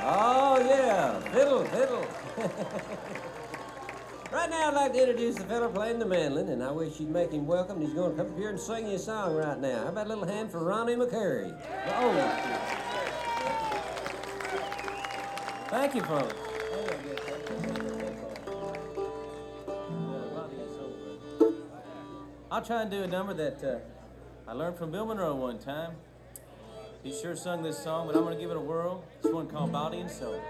Oh, yeah, fiddle, fiddle. Right now, I'd like to introduce the fellow playing the mandolin, and I wish you'd make him welcome. He's going to come up here and sing you a song right now. How about a little hand for Ronnie McCurry? Oh, thank you, folks. I'll try and do a number that I learned from Bill Monroe one time. He sure sung this song, but I'm going to give it a whirl. It's one called Body and Soul.